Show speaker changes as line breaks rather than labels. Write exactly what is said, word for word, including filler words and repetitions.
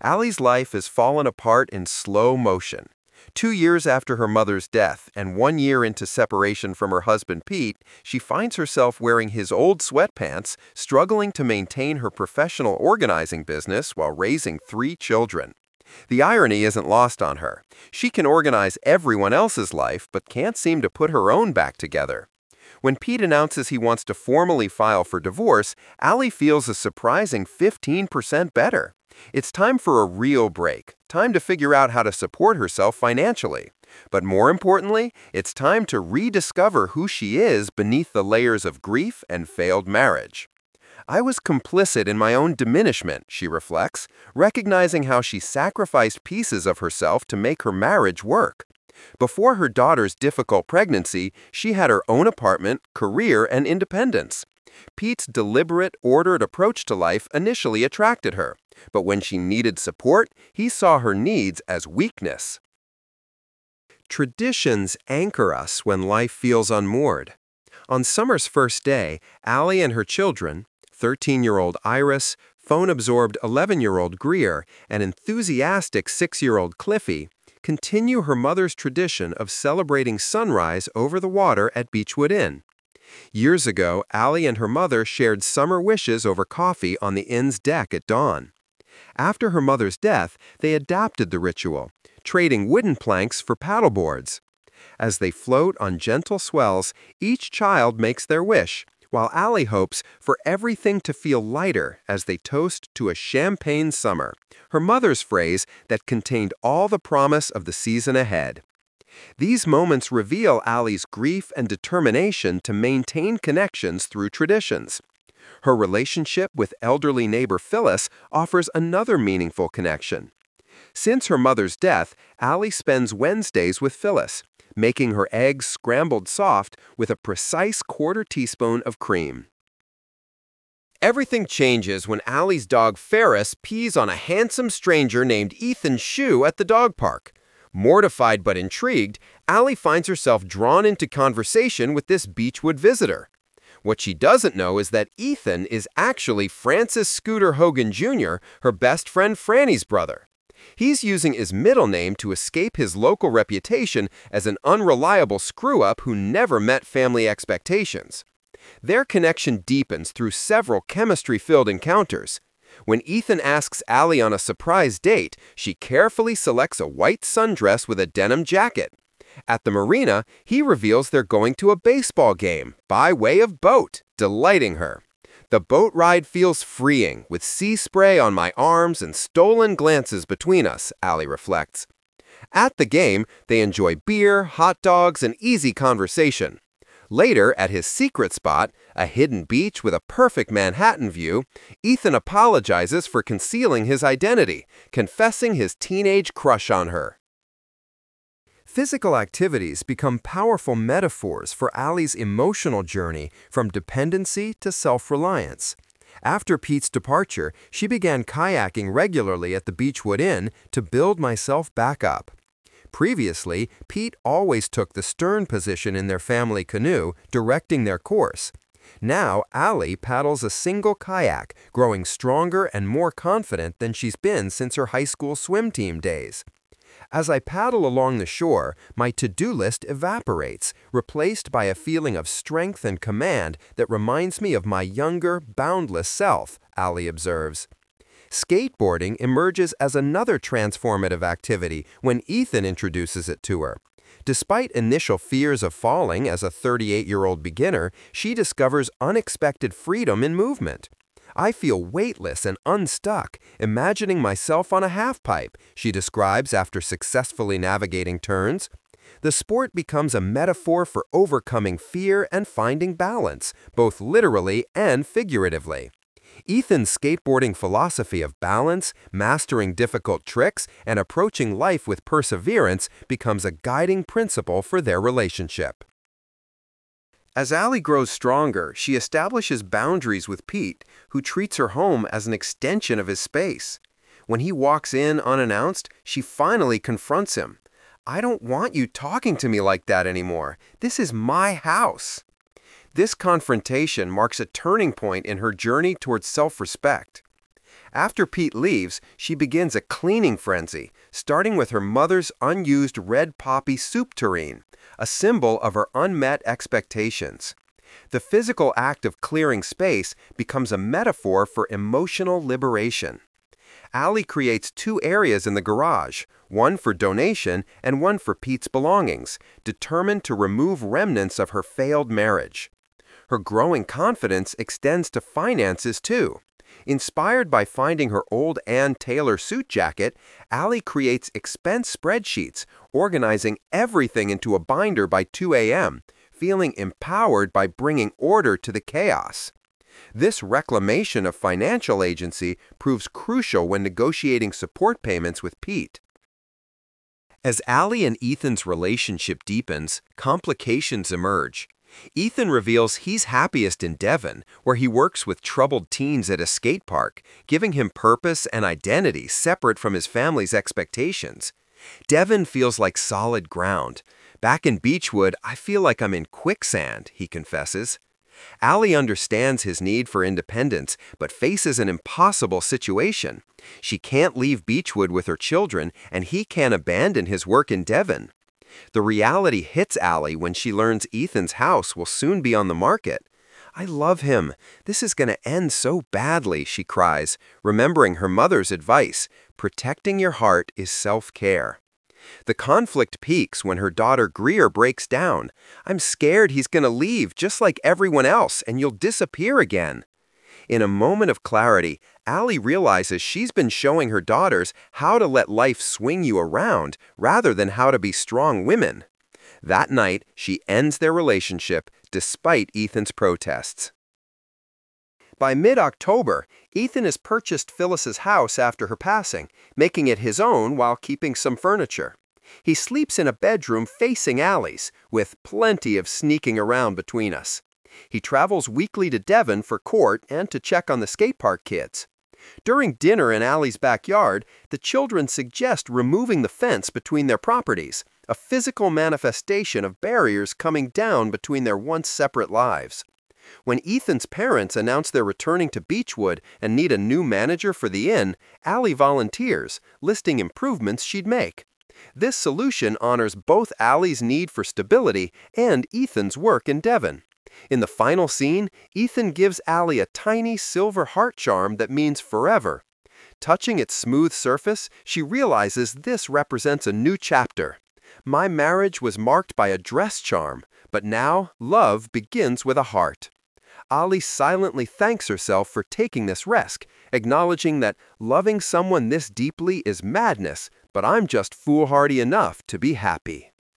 Allie's life has fallen apart in slow motion. Two years after her mother's death and one year into separation from her husband Pete, she finds herself wearing his old sweatpants, struggling to maintain her professional organizing business while raising three children. The irony isn't lost on her. She can organize everyone else's life, but can't seem to put her own back together. When Pete announces he wants to formally file for divorce, Allie feels a surprising fifteen percent better. It's time for a real break, time to figure out how to support herself financially. But more importantly, it's time to rediscover who she is beneath the layers of grief and failed marriage. I was complicit in my own diminishment, she reflects, recognizing how she sacrificed pieces of herself to make her marriage work. Before her daughter's difficult pregnancy, she had her own apartment, career, and independence. Pete's deliberate, ordered approach to life initially attracted her, but when she needed support, he saw her needs as weakness. Traditions anchor us when life feels unmoored. On summer's first day, Allie and her children, thirteen-year-old Iris, phone-absorbed eleven-year-old Greer, and enthusiastic six-year-old Cliffy, continue her mother's tradition of celebrating sunrise over the water at Beechwood Inn. Years ago, Allie and her mother shared summer wishes over coffee on the inn's deck at dawn. After her mother's death, they adapted the ritual, trading wooden planks for paddleboards. As they float on gentle swells, each child makes their wish, while Allie hopes for everything to feel lighter as they toast to a champagne summer, her mother's phrase that contained all the promise of the season ahead. These moments reveal Allie's grief and determination to maintain connections through traditions. Her relationship with elderly neighbor Phyllis offers another meaningful connection. Since her mother's death, Allie spends Wednesdays with Phyllis, making her eggs scrambled soft with a precise quarter teaspoon of cream. Everything changes when Allie's dog Ferris pees on a handsome stranger named Ethan Shue at the dog park. Mortified but intrigued, Allie finds herself drawn into conversation with this Beechwood visitor. What she doesn't know is that Ethan is actually Francis Scooter Hogan Junior, her best friend Franny's brother. He's using his middle name to escape his local reputation as an unreliable screw-up who never met family expectations. Their connection deepens through several chemistry-filled encounters. When Ethan asks Allie on a surprise date, she carefully selects a white sundress with a denim jacket. At the marina, he reveals they're going to a baseball game by way of boat, delighting her. The boat ride feels freeing, with sea spray on my arms and stolen glances between us, Allie reflects. At the game, they enjoy beer, hot dogs, and easy conversation. Later, at his secret spot, a hidden beach with a perfect Manhattan view, Ethan apologizes for concealing his identity, confessing his teenage crush on her. Physical activities become powerful metaphors for Allie's emotional journey from dependency to self-reliance. After Pete's departure, she began kayaking regularly at the Beechwood Inn to build myself back up. Previously, Pete always took the stern position in their family canoe, directing their course. Now, Allie paddles a single kayak, growing stronger and more confident than she's been since her high school swim team days. As I paddle along the shore, my to-do list evaporates, replaced by a feeling of strength and command that reminds me of my younger, boundless self, Allie observes. Skateboarding emerges as another transformative activity when Ethan introduces it to her. Despite initial fears of falling as a thirty-eight-year-old beginner, she discovers unexpected freedom in movement. I feel weightless and unstuck, imagining myself on a halfpipe, she describes after successfully navigating turns. The sport becomes a metaphor for overcoming fear and finding balance, both literally and figuratively. Ethan's skateboarding philosophy of balance, mastering difficult tricks, and approaching life with perseverance becomes a guiding principle for their relationship. As Allie grows stronger, she establishes boundaries with Pete, who treats her home as an extension of his space. When he walks in unannounced, she finally confronts him. "I don't want you talking to me like that anymore. This is my house." This confrontation marks a turning point in her journey towards self-respect. After Pete leaves, she begins a cleaning frenzy, starting with her mother's unused red poppy soup tureen, a symbol of her unmet expectations. The physical act of clearing space becomes a metaphor for emotional liberation. Allie creates two areas in the garage, one for donation and one for Pete's belongings, determined to remove remnants of her failed marriage. Her growing confidence extends to finances too. Inspired by finding her old Ann Taylor suit jacket, Allie creates expense spreadsheets, organizing everything into a binder by two A M, feeling empowered by bringing order to the chaos. This reclamation of financial agency proves crucial when negotiating support payments with Pete. As Allie and Ethan's relationship deepens, complications emerge. Ethan reveals he's happiest in Devon, where he works with troubled teens at a skate park, giving him purpose and identity separate from his family's expectations. Devon feels like solid ground. Back in Beechwood, I feel like I'm in quicksand, he confesses. Allie understands his need for independence, but faces an impossible situation. She can't leave Beechwood with her children, and he can't abandon his work in Devon. The reality hits Allie when she learns Ethan's house will soon be on the market. "I love him. This is going to end so badly," she cries, remembering her mother's advice, "Protecting your heart is self-care." The conflict peaks when her daughter Greer breaks down. "I'm scared he's going to leave just like everyone else and you'll disappear again." In a moment of clarity, Allie realizes she's been showing her daughters how to let life swing you around rather than how to be strong women. That night, she ends their relationship despite Ethan's protests. By mid-October, Ethan has purchased Phyllis's house after her passing, making it his own while keeping some furniture. He sleeps in a bedroom facing Allie's, with plenty of sneaking around between us. He travels weekly to Devon for court and to check on the skate park kids. During dinner in Allie's backyard, the children suggest removing the fence between their properties, a physical manifestation of barriers coming down between their once separate lives. When Ethan's parents announce they're returning to Beechwood and need a new manager for the inn, Allie volunteers, listing improvements she'd make. This solution honors both Allie's need for stability and Ethan's work in Devon. In the final scene, Ethan gives Allie a tiny silver heart charm that means forever. Touching its smooth surface, she realizes this represents a new chapter. "My marriage was marked by a dress charm, but now love begins with a heart." Allie silently thanks herself for taking this risk, acknowledging that loving someone this deeply is madness, but I'm just foolhardy enough to be happy.